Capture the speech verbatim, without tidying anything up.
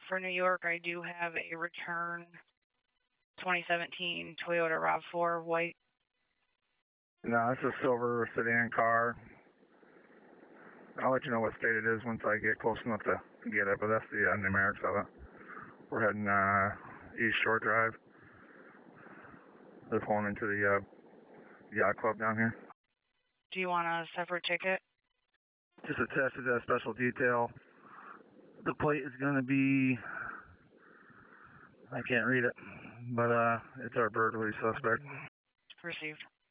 For New York, I do have a return twenty seventeen Toyota RAV four white. No, it's a silver sedan car. I'll let you know what state it is once I get close enough to get it, but that's the uh, numerics of it. We're heading uh, East Shore Drive. They're pulling into the uh, yacht club down here. Do you want a separate ticket? Just attached to that special detail. The plate is going to be, I can't read it, but uh, it's our burglary suspect. Received.